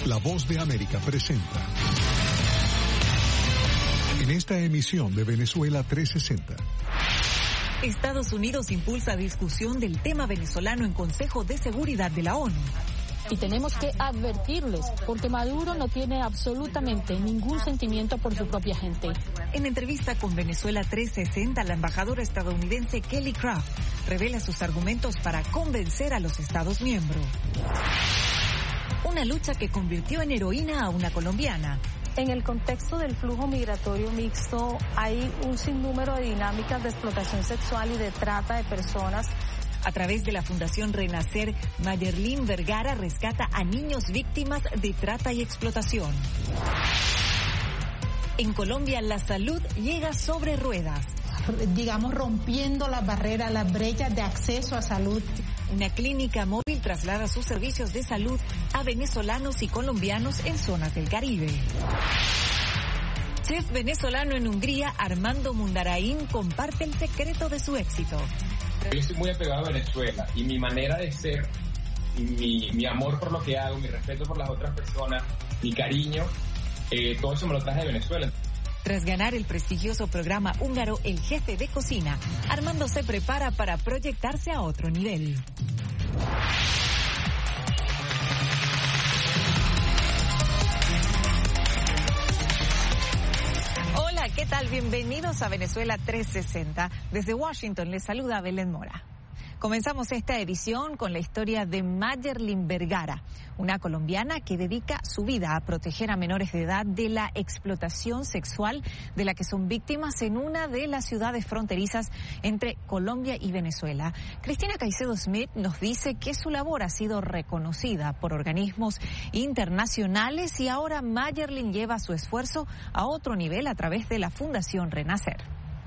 La Voz de América presenta. En esta emisión de Venezuela 360. Estados Unidos impulsa discusión del tema venezolano en Consejo de Seguridad de la ONU. Y tenemos que advertirles, porque Maduro no tiene absolutamente ningún sentimiento por su propia gente. En entrevista con Venezuela 360, la embajadora estadounidense Kelly Craft revela sus argumentos para convencer a los Estados miembros. Una lucha que convirtió en heroína a una colombiana. En el contexto del flujo migratorio mixto hay un sinnúmero de dinámicas de explotación sexual y de trata de personas. A través de la Fundación Renacer, Mayerlin Vergara rescata a niños víctimas de trata y explotación. En Colombia, la salud llega sobre ruedas. Digamos, rompiendo las barreras, las brechas de acceso a salud. Una clínica móvil traslada sus servicios de salud a venezolanos y colombianos en zonas del Caribe. Chef venezolano en Hungría, Armando Mundarain, comparte el secreto de su éxito. Yo estoy muy apegado a Venezuela y mi manera de ser, mi amor por lo que hago, mi respeto por las otras personas, mi cariño, todo eso me lo traje de Venezuela. Tras ganar el prestigioso programa húngaro El Jefe de Cocina, Armando se prepara para proyectarse a otro nivel. Hola, ¿qué tal? Bienvenidos a Venezuela 360. Desde Washington les saluda Belén Mora. Comenzamos esta edición con la historia de Mayerlin Vergara, una colombiana que dedica su vida a proteger a menores de edad de la explotación sexual de la que son víctimas en una de las ciudades fronterizas entre Colombia y Venezuela. Cristina Caicedo Smith nos dice que su labor ha sido reconocida por organismos internacionales y ahora Mayerlin lleva su esfuerzo a otro nivel a través de la Fundación Renacer.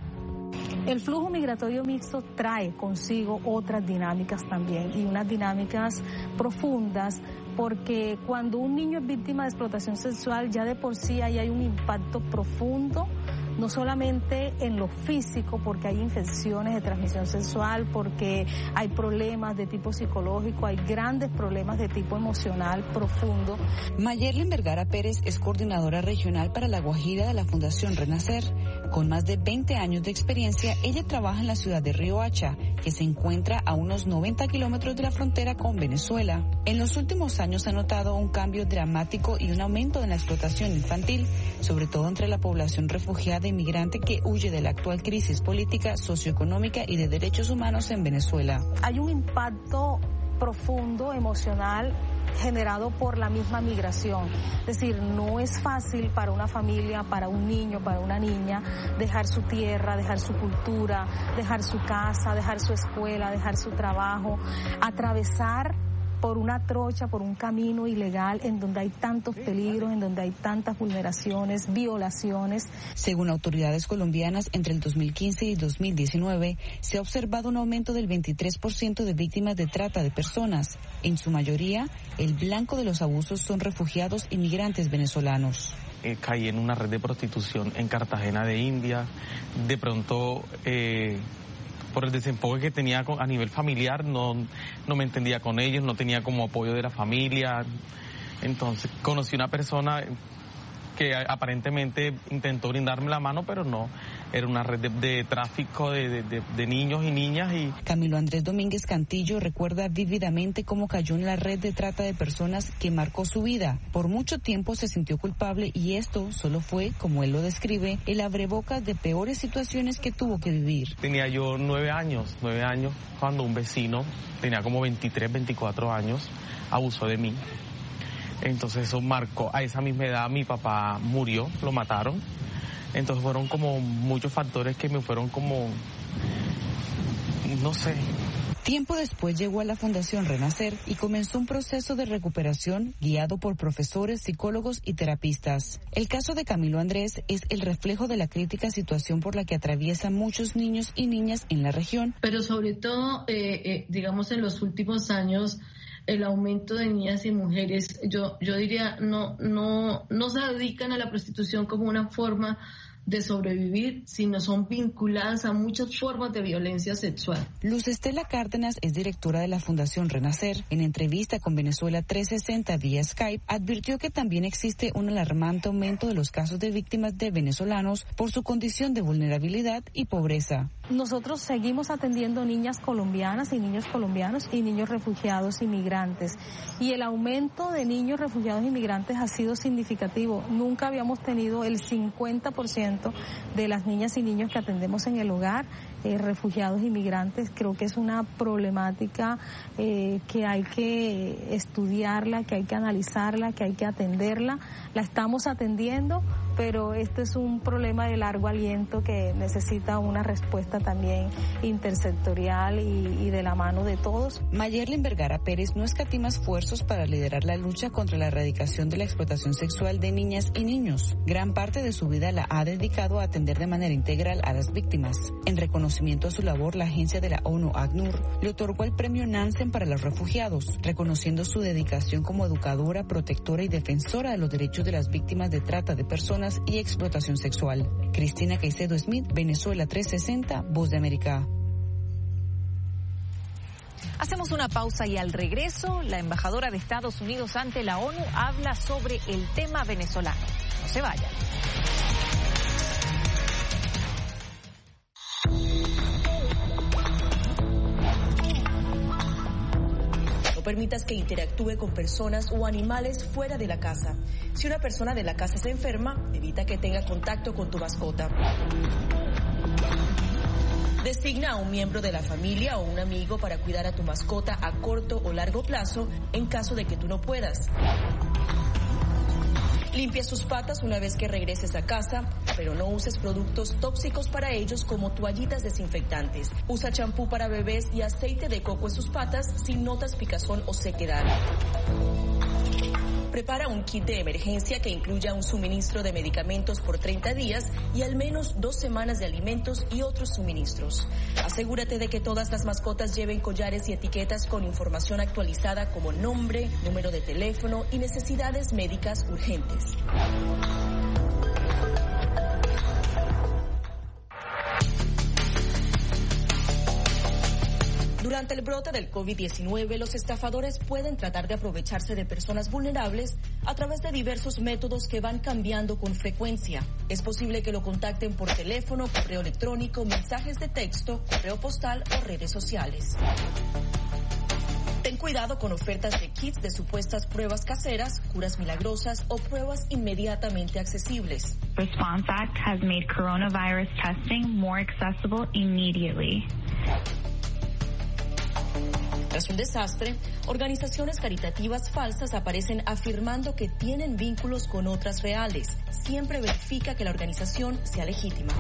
El flujo migratorio mixto trae consigo otras dinámicas también, y unas dinámicas profundas, porque cuando un niño es víctima de explotación sexual ya de por sí ahí hay un impacto profundo, no solamente en lo físico, porque hay infecciones de transmisión sexual, porque hay problemas de tipo psicológico, hay grandes problemas de tipo emocional profundo. Mayerlin Vergara Pérez es coordinadora regional para La Guajira de la Fundación Renacer. Con más de 20 años de experiencia, ella trabaja en la ciudad de Riohacha, que se encuentra a unos 90 kilómetros de la frontera con Venezuela. En los últimos años se ha notado un cambio dramático y un aumento en la explotación infantil, sobre todo entre la población refugiada inmigrante que huye de la actual crisis política, socioeconómica y de derechos humanos en Venezuela. Hay un impacto profundo, emocional, generado por la misma migración. Es decir, no es fácil para una familia, para un niño, para una niña, dejar su tierra, dejar su cultura, dejar su casa, dejar su escuela, dejar su trabajo, atravesar por una trocha, por un camino ilegal en donde hay tantos peligros, en donde hay tantas vulneraciones, violaciones. Según autoridades colombianas, entre el 2015 y 2019 se ha observado un aumento del 23% de víctimas de trata de personas. En su mayoría, el blanco de los abusos son refugiados inmigrantes venezolanos. Caí en una red de prostitución en Cartagena de India. De pronto, por el desenfoque que tenía a nivel familiar, no me entendía con ellos, no tenía como apoyo de la familia. Entonces conocí una persona que aparentemente intentó brindarme la mano, pero no, era una red de tráfico de niños y niñas. Camilo Andrés Domínguez Cantillo recuerda vívidamente cómo cayó en la red de trata de personas que marcó su vida. Por mucho tiempo se sintió culpable y esto solo fue, como él lo describe, el abrebocas de peores situaciones que tuvo que vivir. Tenía yo 9 años, cuando un vecino, tenía como 23, 24 años, abusó de mí. Entonces eso marcó, a esa misma edad mi papá murió, lo mataron. Entonces fueron como muchos factores que me fueron como, no sé. Tiempo después llegó a la Fundación Renacer y comenzó un proceso de recuperación guiado por profesores, psicólogos y terapistas. El caso de Camilo Andrés es el reflejo de la crítica situación por la que atraviesan muchos niños y niñas en la región. Pero sobre todo, digamos, en los últimos años, el aumento de niñas y mujeres, yo diría, no se dedican a la prostitución como una forma de sobrevivir, sino son vinculadas a muchas formas de violencia sexual. Luz Estela Cárdenas es directora de la Fundación Renacer. En entrevista con Venezuela 360 vía Skype, advirtió que también existe un alarmante aumento de los casos de víctimas de venezolanos por su condición de vulnerabilidad y pobreza. Nosotros seguimos atendiendo niñas colombianas y niños colombianos y niños refugiados inmigrantes. Y el aumento de niños refugiados inmigrantes ha sido significativo. Nunca habíamos tenido el 50% de las niñas y niños que atendemos en el hogar, refugiados inmigrantes. Creo que es una problemática que hay que estudiarla, que hay que analizarla, que hay que atenderla. La estamos atendiendo, pero este es un problema de largo aliento que necesita una respuesta también intersectorial y de la mano de todos. Mayerlin Vergara Pérez no escatima esfuerzos para liderar la lucha contra la erradicación de la explotación sexual de niñas y niños. Gran parte de su vida la ha dedicado a atender de manera integral a las víctimas. En reconocimiento a su labor, la agencia de la ONU, ACNUR, le otorgó el premio Nansen para los refugiados, reconociendo su dedicación como educadora, protectora y defensora de los derechos de las víctimas de trata de personas y explotación sexual. Cristina Caicedo Smith, Venezuela 360, Voz de América. Hacemos una pausa y al regreso, la embajadora de Estados Unidos ante la ONU habla sobre el tema venezolano. No se vayan. No permitas que interactúe con personas o animales fuera de la casa. Si una persona de la casa se enferma, evita que tenga contacto con tu mascota. Designa a un miembro de la familia o un amigo para cuidar a tu mascota a corto o largo plazo en caso de que tú no puedas. Limpia sus patas una vez que regreses a casa, pero no uses productos tóxicos para ellos como toallitas desinfectantes. Usa champú para bebés y aceite de coco en sus patas si notas picazón o sequedad. Prepara un kit de emergencia que incluya un suministro de medicamentos por 30 días y al menos 2 semanas de alimentos y otros suministros. Asegúrate de que todas las mascotas lleven collares y etiquetas con información actualizada como nombre, número de teléfono y necesidades médicas urgentes. Durante el brote del COVID-19, los estafadores pueden tratar de aprovecharse de personas vulnerables a través de diversos métodos que van cambiando con frecuencia. Es posible que lo contacten por teléfono, correo electrónico, mensajes de texto, correo postal o redes sociales. Ten cuidado con ofertas de kits de supuestas pruebas caseras, curas milagrosas o pruebas inmediatamente accesibles. Response Act has made coronavirus testing more accessible immediately. Tras un desastre, organizaciones caritativas falsas aparecen afirmando que tienen vínculos con otras reales. Siempre verifica que la organización sea legítima.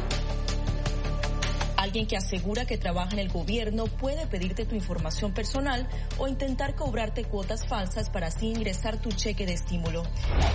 Alguien que asegura que trabaja en el gobierno puede pedirte tu información personal o intentar cobrarte cuotas falsas para así ingresar tu cheque de estímulo.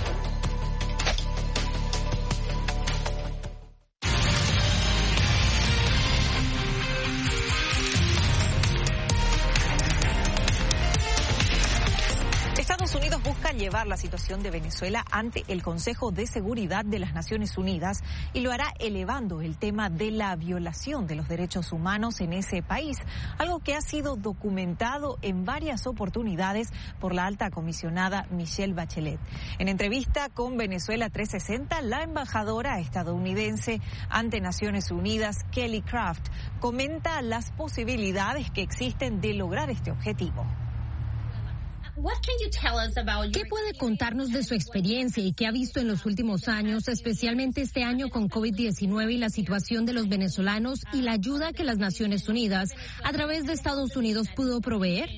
Estados Unidos busca llevar la situación de Venezuela ante el Consejo de Seguridad de las Naciones Unidas y lo hará elevando el tema de la violación de los derechos humanos en ese país, algo que ha sido documentado en varias oportunidades por la alta comisionada Michelle Bachelet. En entrevista con Venezuela 360, la embajadora estadounidense ante Naciones Unidas, Kelly Craft, comenta las posibilidades que existen de lograr este objetivo. ¿Qué puede contarnos de su experiencia y qué ha visto en los últimos años, especialmente este año con COVID-19 y la situación de los venezolanos y la ayuda que las Naciones Unidas a través de Estados Unidos pudo proveer?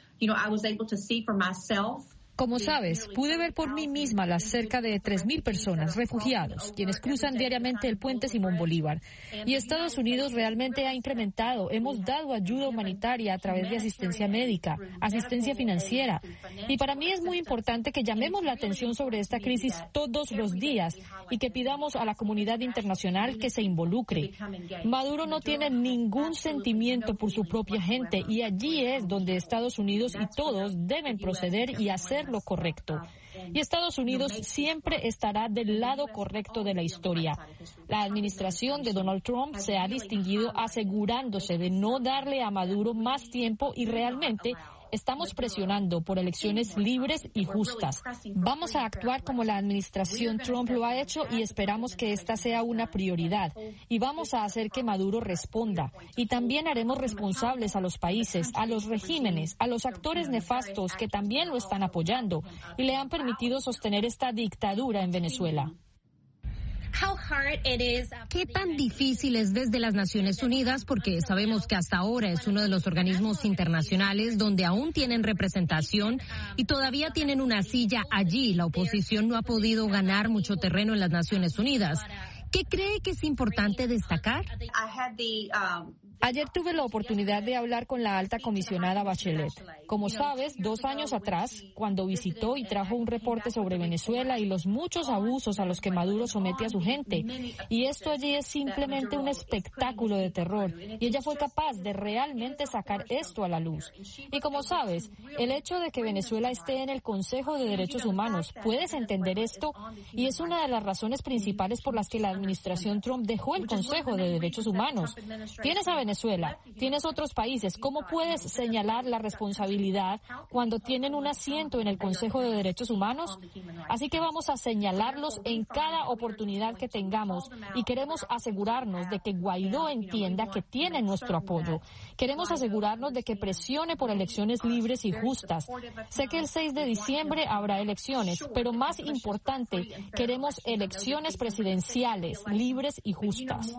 Como sabes, pude ver por mí misma las cerca de 3.000 personas, refugiados, quienes cruzan diariamente el puente Simón Bolívar. Y Estados Unidos realmente ha incrementado. Hemos dado ayuda humanitaria a través de asistencia médica, asistencia financiera. Y para mí es muy importante que llamemos la atención sobre esta crisis todos los días y que pidamos a la comunidad internacional que se involucre. Maduro no tiene ningún sentimiento por su propia gente y allí es donde Estados Unidos y todos deben proceder y hacer hacer lo correcto. Y Estados Unidos siempre estará del lado correcto de la historia. La administración de Donald Trump se ha distinguido asegurándose de no darle a Maduro más tiempo y realmente estamos presionando por elecciones libres y justas. Vamos a actuar como la administración Trump lo ha hecho y esperamos que esta sea una prioridad. Y vamos a hacer que Maduro responda. Y también haremos responsables a los países, a los regímenes, a los actores nefastos que también lo están apoyando y le han permitido sostener esta dictadura en Venezuela. ¿Qué tan difícil es desde las Naciones Unidas? Porque sabemos que hasta ahora es uno de los organismos internacionales donde aún tienen representación y todavía tienen una silla allí. La oposición no ha podido ganar mucho terreno en las Naciones Unidas. ¿Qué cree que es importante destacar? Ayer tuve la oportunidad de hablar con la alta comisionada Bachelet. Como sabes, 2 años atrás, cuando visitó y trajo un reporte sobre Venezuela y los muchos abusos a los que Maduro somete a su gente. Y esto allí es simplemente un espectáculo de terror. Y ella fue capaz de realmente sacar esto a la luz. Y como sabes, el hecho de que Venezuela esté en el Consejo de Derechos Humanos, ¿puedes entender esto? Y es una de las razones principales por las que la administración Trump dejó el Consejo de Derechos Humanos. Tienes a Venezuela, tienes otros países. ¿Cómo puedes señalar la responsabilidad cuando tienen un asiento en el Consejo de Derechos Humanos? Así que vamos a señalarlos en cada oportunidad que tengamos y queremos asegurarnos de que Guaidó entienda que tiene nuestro apoyo. Queremos asegurarnos de que presione por elecciones libres y justas. Sé que el 6 de diciembre habrá elecciones, pero más importante, queremos elecciones presidenciales libres y justas.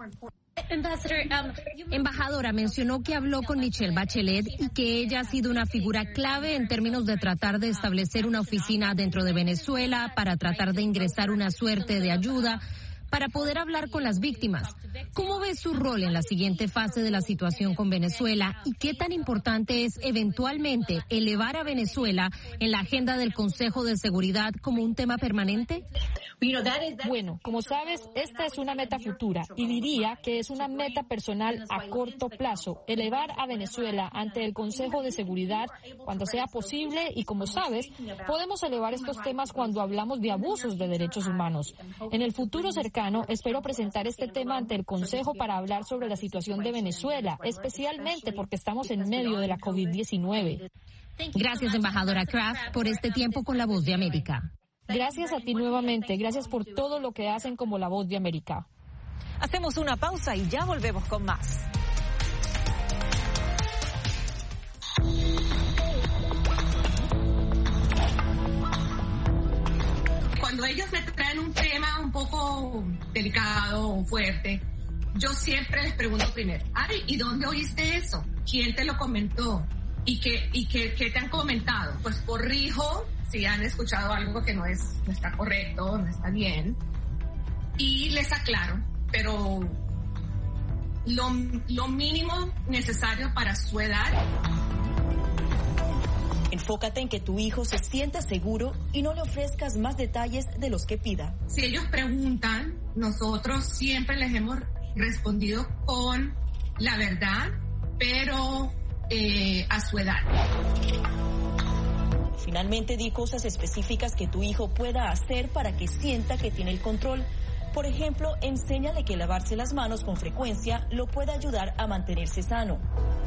Embajadora, mencionó que habló con Michelle Bachelet y que ella ha sido una figura clave en términos de tratar de establecer una oficina dentro de Venezuela para tratar de ingresar una suerte de ayuda para poder hablar con las víctimas. ¿Cómo ve su rol en la siguiente fase de la situación con Venezuela y qué tan importante es eventualmente elevar a Venezuela en la agenda del Consejo de Seguridad como un tema permanente? Bueno, como sabes, esta es una meta futura y diría que es una meta personal a corto plazo, elevar a Venezuela ante el Consejo de Seguridad cuando sea posible y, como sabes, podemos elevar estos temas cuando hablamos de abusos de derechos humanos. En el futuro cercano, espero presentar este tema ante el Consejo para hablar sobre la situación de Venezuela, especialmente porque estamos en medio de la COVID-19. Gracias, embajadora Kraft, por este tiempo con La Voz de América. Gracias a ti nuevamente. Gracias por todo lo que hacen como La Voz de América. Hacemos una pausa y ya volvemos con más. Cuando ellos me traen un tema un poco delicado o fuerte, yo siempre les pregunto primero, Ari, ¿y dónde oíste eso? ¿Quién te lo comentó? ¿Y qué te han comentado? Pues corrijo si han escuchado algo que no está correcto, no está bien, y les aclaro, pero lo mínimo necesario para su edad. Enfócate en que tu hijo se sienta seguro y no le ofrezcas más detalles de los que pida. Si ellos preguntan, nosotros siempre les hemos respondido con la verdad, pero a su edad. Finalmente, di cosas específicas que tu hijo pueda hacer para que sienta que tiene el control. Por ejemplo, enséñale que lavarse las manos con frecuencia lo puede ayudar a mantenerse sano.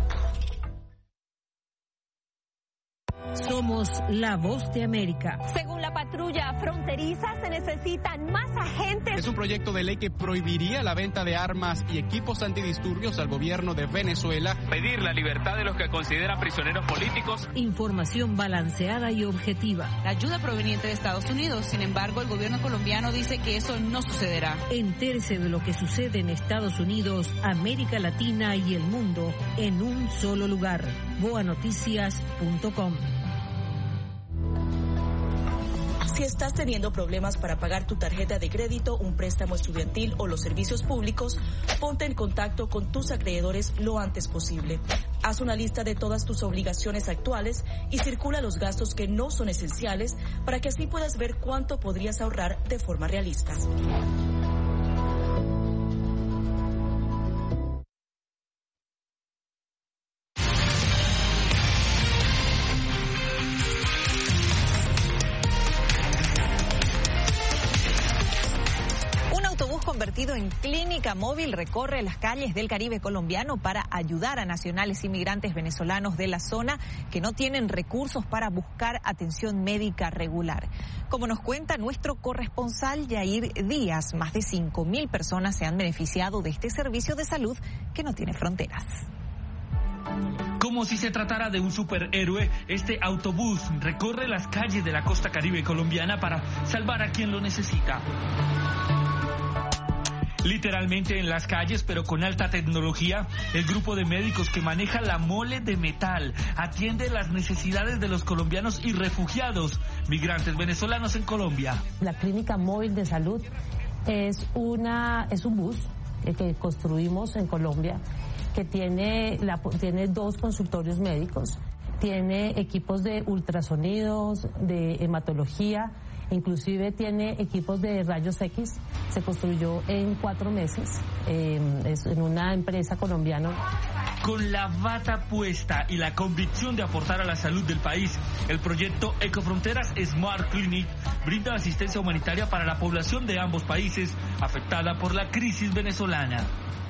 Somos La Voz de América. Según la patrulla fronteriza, se necesitan más agentes. Es un proyecto de ley que prohibiría la venta de armas y equipos antidisturbios al gobierno de Venezuela. Pedir la libertad de los que considera prisioneros políticos. Información balanceada y objetiva. La ayuda proveniente de Estados Unidos. Sin embargo, el gobierno colombiano dice que eso no sucederá. Entérese de lo que sucede en Estados Unidos, América Latina y el mundo en un solo lugar. boanoticias.com. Si estás teniendo problemas para pagar tu tarjeta de crédito, un préstamo estudiantil o los servicios públicos, ponte en contacto con tus acreedores lo antes posible. Haz una lista de todas tus obligaciones actuales y circula los gastos que no son esenciales para que así puedas ver cuánto podrías ahorrar de forma realista. convertido en clínica móvil, recorre las calles del Caribe colombiano para ayudar a nacionales inmigrantes venezolanos de la zona que no tienen recursos para buscar atención médica regular. Como nos cuenta nuestro corresponsal Yair Díaz, más de 5.000 personas se han beneficiado de este servicio de salud que no tiene fronteras. Como si se tratara de un superhéroe, este autobús recorre las calles de la costa caribe colombiana para salvar a quien lo necesita. Literalmente en las calles, pero con alta tecnología, el grupo de médicos que maneja la mole de metal atiende las necesidades de los colombianos y refugiados, migrantes venezolanos en Colombia. La clínica móvil de salud es un bus que construimos en Colombia, que tiene 2 consultorios médicos, tiene equipos de ultrasonidos, de hematología, inclusive tiene equipos de rayos X. Se construyó en 4 meses, es en una empresa colombiana. Con la bata puesta y la convicción de aportar a la salud del país, el proyecto Ecofronteras Smart Clinic brinda asistencia humanitaria para la población de ambos países afectada por la crisis venezolana.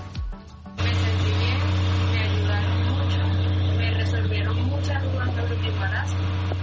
Resolvieron muchas dudas sobre mi embarazo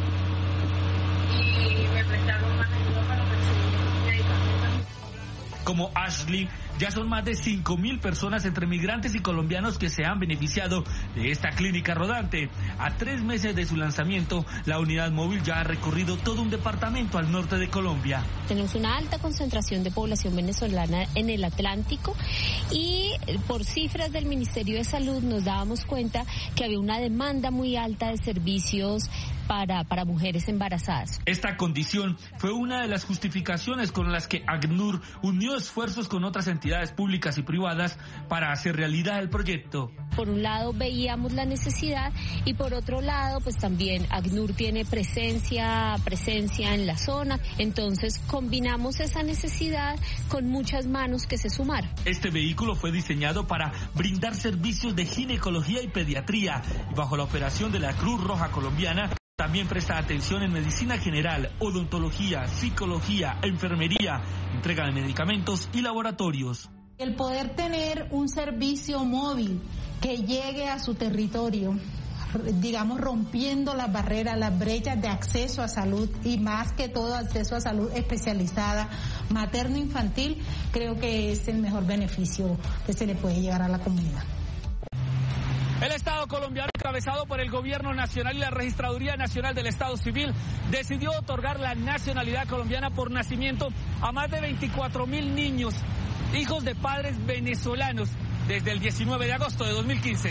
y me prestaron más ayuda para recibir medicamentos. Como Ashley, ya son más de 5.000 personas entre migrantes y colombianos que se han beneficiado de esta clínica rodante. A 3 meses de su lanzamiento, la unidad móvil ya ha recorrido todo un departamento al norte de Colombia. Tenemos una alta concentración de población venezolana en el Atlántico y por cifras del Ministerio de Salud nos dábamos cuenta que había una demanda muy alta de servicios para mujeres embarazadas. Esta condición fue una de las justificaciones con las que ACNUR unió esfuerzos con otras entidades públicas y privadas para hacer realidad el proyecto. Por un lado veíamos la necesidad y por otro lado pues también ACNUR tiene presencia en la zona, entonces combinamos esa necesidad con muchas manos que se sumaron. Este vehículo fue diseñado para brindar servicios de ginecología y pediatría y bajo la operación de la Cruz Roja Colombiana. También presta atención en medicina general, odontología, psicología, enfermería, entrega de medicamentos y laboratorios. El poder tener un servicio móvil que llegue a su territorio, digamos, rompiendo las barreras, las brechas de acceso a salud y más que todo acceso a salud especializada, materno-infantil, creo que es el mejor beneficio que se le puede llevar a la comunidad. El Estado colombiano, encabezado por el Gobierno Nacional y la Registraduría Nacional del Estado Civil, decidió otorgar la nacionalidad colombiana por nacimiento a más de 24.000 niños, hijos de padres venezolanos, desde el 19 de agosto de 2015.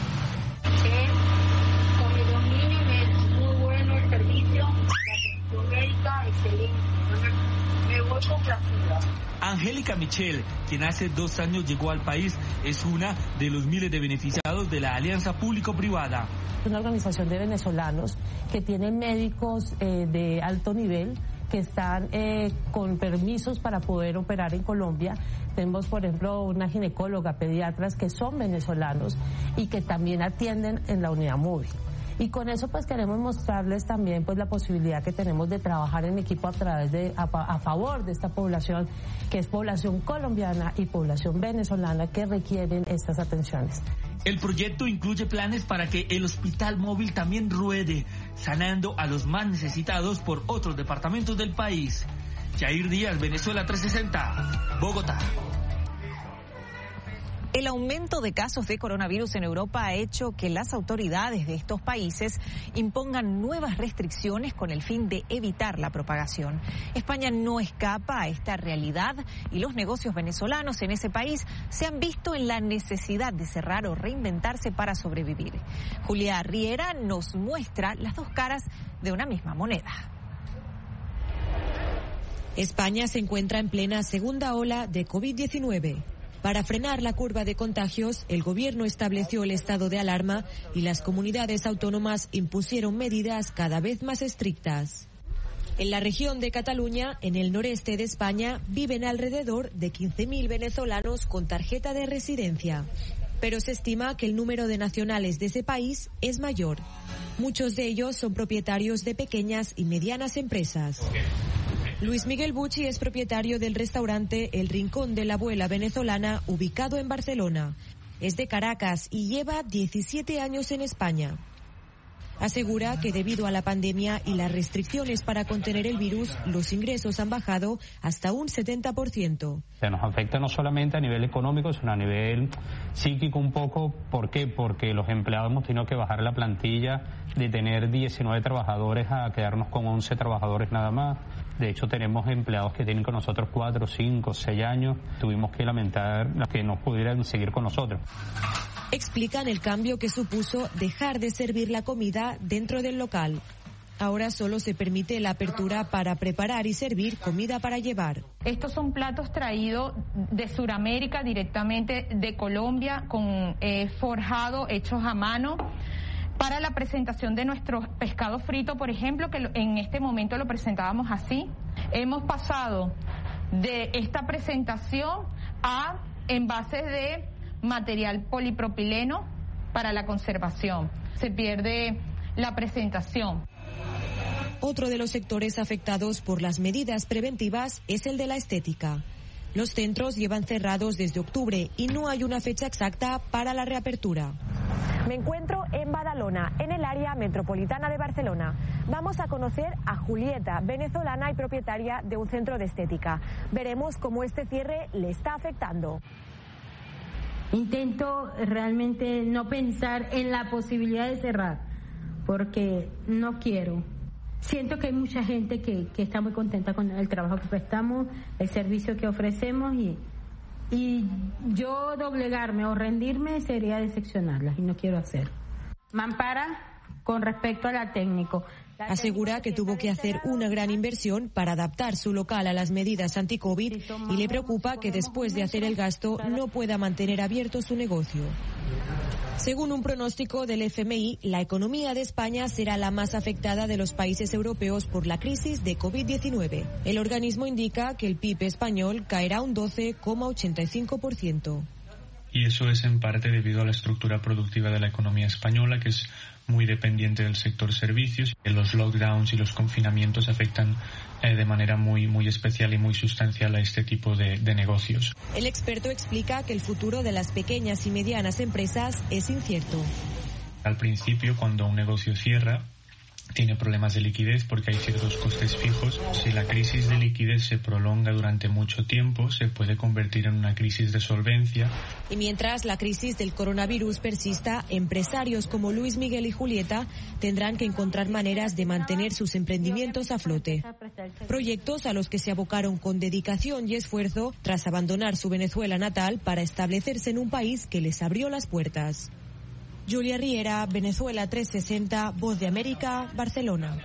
Con mis 2 niños es muy bueno el servicio, la atención médica excelente, me voy complacida. Angélica Michel, quien hace 2 años llegó al país, es una de los miles de beneficiados de la Alianza Público-Privada. Es una organización de venezolanos que tienen médicos de alto nivel que están con permisos para poder operar en Colombia. Tenemos, por ejemplo, una ginecóloga, pediatras que son venezolanos y que también atienden en la unidad móvil. Y con eso pues queremos mostrarles también pues la posibilidad que tenemos de trabajar en equipo a favor de esta población, que es población colombiana y población venezolana que requieren estas atenciones. El proyecto incluye planes para que el hospital móvil también ruede, sanando a los más necesitados por otros departamentos del país. Yair Díaz, Venezuela 360, Bogotá. El aumento de casos de coronavirus en Europa ha hecho que las autoridades de estos países impongan nuevas restricciones con el fin de evitar la propagación. España no escapa a esta realidad y los negocios venezolanos en ese país se han visto en la necesidad de cerrar o reinventarse para sobrevivir. Julia Riera nos muestra las 2 caras de una misma moneda. España se encuentra en plena segunda ola de COVID-19. Para frenar la curva de contagios, el gobierno estableció el estado de alarma y las comunidades autónomas impusieron medidas cada vez más estrictas. En la región de Cataluña, en el noreste de España, viven alrededor de 15.000 venezolanos con tarjeta de residencia. Pero se estima que el número de nacionales de ese país es mayor. Muchos de ellos son propietarios de pequeñas y medianas empresas. Luis Miguel Bucci es propietario del restaurante El Rincón de la Abuela Venezolana, ubicado en Barcelona. Es de Caracas y lleva 17 años en España. Asegura que debido a la pandemia y las restricciones para contener el virus, los ingresos han bajado hasta un 70%. Nos afecta no solamente a nivel económico, sino a nivel psíquico un poco. ¿Por qué? Porque los empleados hemos tenido que bajar la plantilla de tener 19 trabajadores a quedarnos con 11 trabajadores nada más. De hecho, tenemos empleados que tienen con nosotros 4, 5, 6 años. Tuvimos que lamentar que no pudieran seguir con nosotros. Explican el cambio que supuso dejar de servir la comida dentro del local. Ahora solo se permite la apertura para preparar y servir comida para llevar. Estos son platos traídos de Sudamérica, directamente de Colombia, con forjado, hechos a mano. Para la presentación de nuestros pescados fritos, por ejemplo, que en este momento lo presentábamos así. Hemos pasado de esta presentación a envases de material polipropileno para la conservación. Se pierde la presentación. Otro de los sectores afectados por las medidas preventivas es el de la estética. Los centros llevan cerrados desde octubre y no hay una fecha exacta para la reapertura. Me encuentro en Badalona, en el área metropolitana de Barcelona. Vamos a conocer a Julieta, venezolana y propietaria de un centro de estética. Veremos cómo este cierre le está afectando. Intento realmente no pensar en la posibilidad de cerrar, porque no quiero. Siento que hay mucha gente que está muy contenta con el trabajo que prestamos, el servicio que ofrecemos y yo doblegarme o rendirme sería decepcionarlas y no quiero hacer. Mampara, con respecto a la técnico. Asegura que tuvo que hacer una gran inversión para adaptar su local a las medidas anti-COVID y le preocupa que después de hacer el gasto no pueda mantener abierto su negocio. Según un pronóstico del FMI, la economía de España será la más afectada de los países europeos por la crisis de COVID-19. El organismo indica que el PIB español caerá un 12,85%. Y eso es en parte debido a la estructura productiva de la economía española, que es muy dependiente del sector servicios. Los lockdowns y los confinamientos afectan de manera muy especial y muy sustancial a este tipo de negocios. El experto explica que el futuro de las pequeñas y medianas empresas es incierto. Al principio, cuando un negocio cierra, tiene problemas de liquidez porque hay ciertos costes fijos. Si la crisis de liquidez se prolonga durante mucho tiempo, se puede convertir en una crisis de solvencia. Y mientras la crisis del coronavirus persista, empresarios como Luis Miguel y Julieta tendrán que encontrar maneras de mantener sus emprendimientos a flote. Proyectos a los que se abocaron con dedicación y esfuerzo tras abandonar su Venezuela natal para establecerse en un país que les abrió las puertas. Julia Riera, Venezuela 360, Voz de América, Barcelona.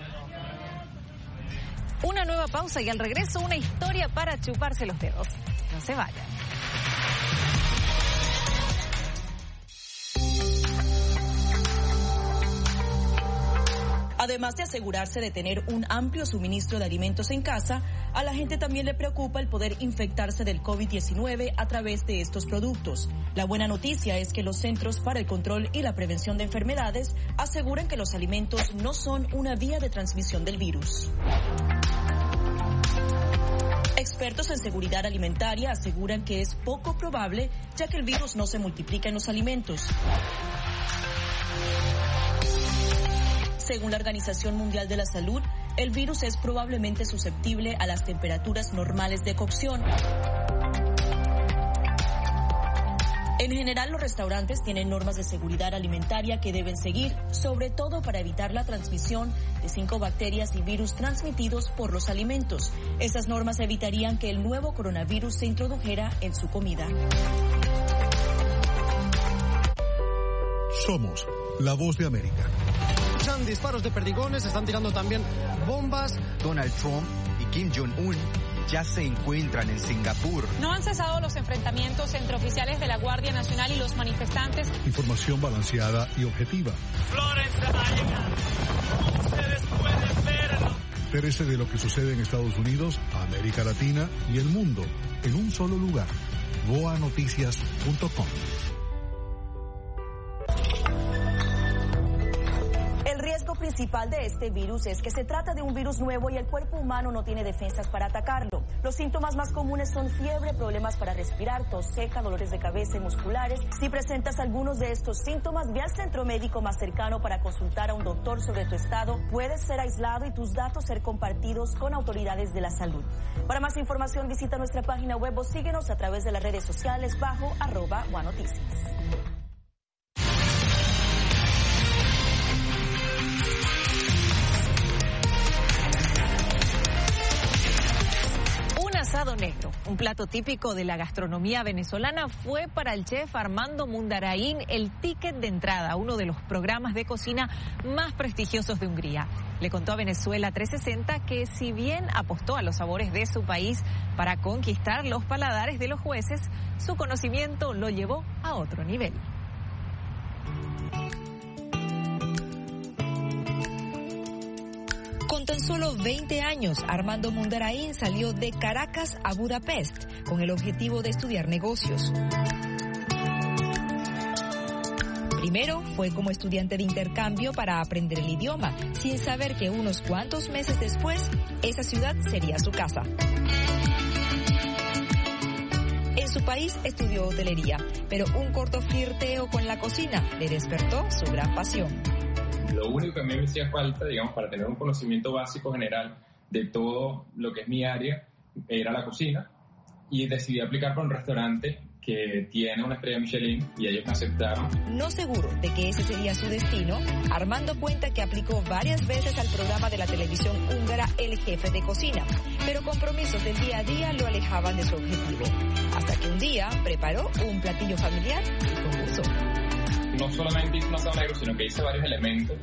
Una nueva pausa y al regreso una historia para chuparse los dedos. No se vayan. Además de asegurarse de tener un amplio suministro de alimentos en casa, a la gente también le preocupa el poder infectarse del COVID-19 a través de estos productos. La buena noticia es que los Centros para el Control y la Prevención de Enfermedades aseguran que los alimentos no son una vía de transmisión del virus. Expertos en seguridad alimentaria aseguran que es poco probable, ya que el virus no se multiplica en los alimentos. Según la Organización Mundial de la Salud, el virus es probablemente susceptible a las temperaturas normales de cocción. En general, los restaurantes tienen normas de seguridad alimentaria que deben seguir, sobre todo para evitar la transmisión de 5 bacterias y virus transmitidos por los alimentos. Esas normas evitarían que el nuevo coronavirus se introdujera en su comida. Somos la Voz de América. Disparos de perdigones, están tirando también bombas. Donald Trump y Kim Jong-un ya se encuentran en Singapur. No han cesado los enfrentamientos entre oficiales de la Guardia Nacional y los manifestantes. Información balanceada y objetiva. Flores de Málaga. Ustedes pueden verlo. Entérese de lo que sucede en Estados Unidos, América Latina y el mundo en un solo lugar. boanoticias.com. principal de este virus es que se trata de un virus nuevo y el cuerpo humano no tiene defensas para atacarlo. Los síntomas más comunes son fiebre, problemas para respirar, tos seca, dolores de cabeza y musculares. Si presentas algunos de estos síntomas, ve al centro médico más cercano para consultar a un doctor sobre tu estado. Puedes ser aislado y tus datos ser compartidos con autoridades de la salud. Para más información, visita nuestra página web o síguenos a través de las redes sociales bajo @OneNoticias. Asado negro, un plato típico de la gastronomía venezolana, fue para el chef Armando Mundarain el ticket de entrada a uno de los programas de cocina más prestigiosos de Hungría. Le contó a Venezuela 360 que si bien apostó a los sabores de su país para conquistar los paladares de los jueces, su conocimiento lo llevó a otro nivel. Con tan solo 20 años, Armando Mundarain salió de Caracas a Budapest con el objetivo de estudiar negocios. Primero fue como estudiante de intercambio para aprender el idioma, sin saber que unos cuantos meses después, esa ciudad sería su casa. En su país estudió hotelería, pero un corto flirteo con la cocina le despertó su gran pasión. Lo único que a mí me hacía falta, digamos, para tener un conocimiento básico general de todo lo que es mi área, era la cocina. Y decidí aplicar para un restaurante que tiene una estrella Michelin y ellos me aceptaron. No seguro de que ese sería su destino, Armando cuenta que aplicó varias veces al programa de la televisión húngara El Jefe de Cocina, pero compromisos del día a día lo alejaban de su objetivo. Hasta que un día preparó un platillo familiar y concursó. No solamente hice un asado negro, sino que hice varios elementos,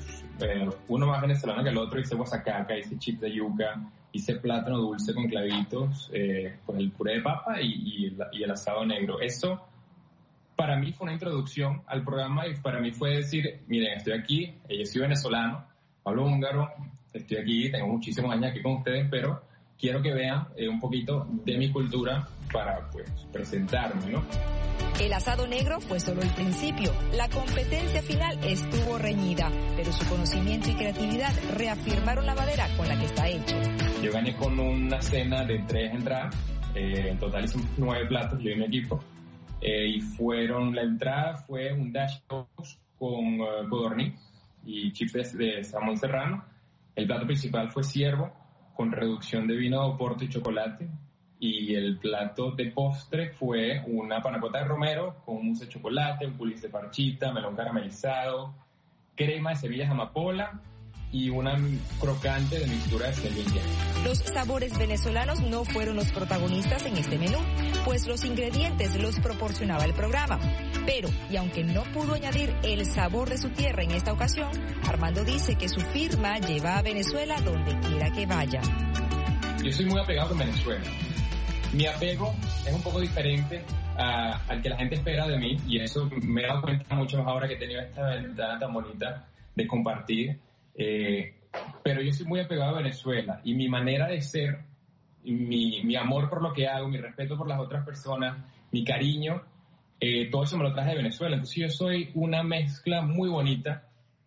uno más venezolano que el otro. Hice guasacaca, hice chips de yuca, hice plátano dulce con clavitos, pues el puré de papa y el asado negro. Eso para mí fue una introducción al programa y para mí fue decir, miren, estoy aquí, yo soy venezolano, hablo húngaro, estoy aquí, tengo muchísimos años aquí con ustedes, pero quiero que vean un poquito de mi cultura para pues presentarme, ¿no? El asado negro fue solo el principio. La competencia final estuvo reñida, pero su conocimiento y creatividad reafirmaron la madera con la que está hecho. Yo gané con una cena de 3 entradas, en total hice 9 platos, yo y mi equipo, y la entrada fue un dash toast con codorniz y chips de salmón serrano. El plato principal fue ciervo con reducción de vino de Oporto y chocolate. Y el plato de postre fue una panacota de romero con mousse de chocolate, un pulis de parchita, melón caramelizado, crema de semillas de amapola y una crocante de mixtura de semillas. Los sabores venezolanos no fueron los protagonistas en este menú, pues los ingredientes los proporcionaba el programa. Pero, y aunque no pudo añadir el sabor de su tierra en esta ocasión, Armando dice que su firma lleva a Venezuela donde quiera que vaya. Yo soy muy apegado con Venezuela. Mi apego es un poco diferente al que la gente espera de mí, y eso me he dado cuenta mucho más ahora que he tenido esta ventana tan bonita de compartir. Pero yo soy muy apegado a Venezuela, y mi manera de ser, mi amor por lo que hago, mi respeto por las otras personas, mi cariño, todo eso me lo traje de Venezuela. Entonces yo soy una mezcla muy bonita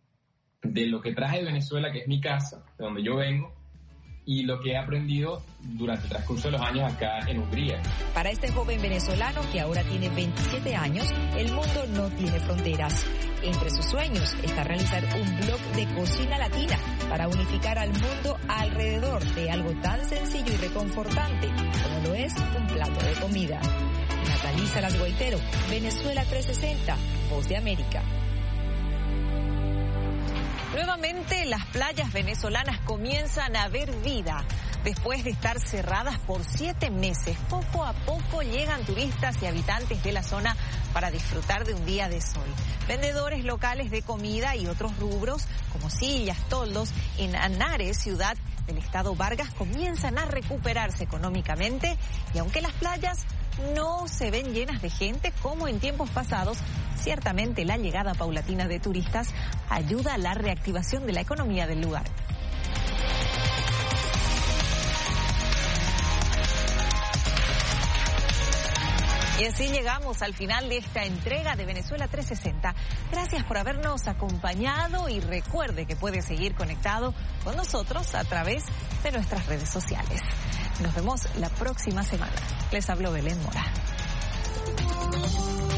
de lo que traje de Venezuela, que es mi casa, de donde yo vengo, y lo que he aprendido durante el transcurso de los años acá en Hungría. Para este joven venezolano que ahora tiene 27 años, el mundo no tiene fronteras. Entre sus sueños está realizar un blog de cocina latina para unificar al mundo alrededor de algo tan sencillo y reconfortante como lo es un plato de comida. Natalie Salas Guaitero, Venezuela 360, Voz de América. Nuevamente las playas venezolanas comienzan a ver vida. Después de estar cerradas por 7 meses, poco a poco llegan turistas y habitantes de la zona para disfrutar de un día de sol. Vendedores locales de comida y otros rubros, como sillas, toldos, en Anares, ciudad del estado Vargas, comienzan a recuperarse económicamente, y aunque las playas no se ven llenas de gente como en tiempos pasados, ciertamente la llegada paulatina de turistas ayuda a la reactivación de la economía del lugar. Y así llegamos al final de esta entrega de Venezuela 360. Gracias por habernos acompañado y recuerde que puede seguir conectado con nosotros a través de nuestras redes sociales. Nos vemos la próxima semana. Les habló Belén Mora.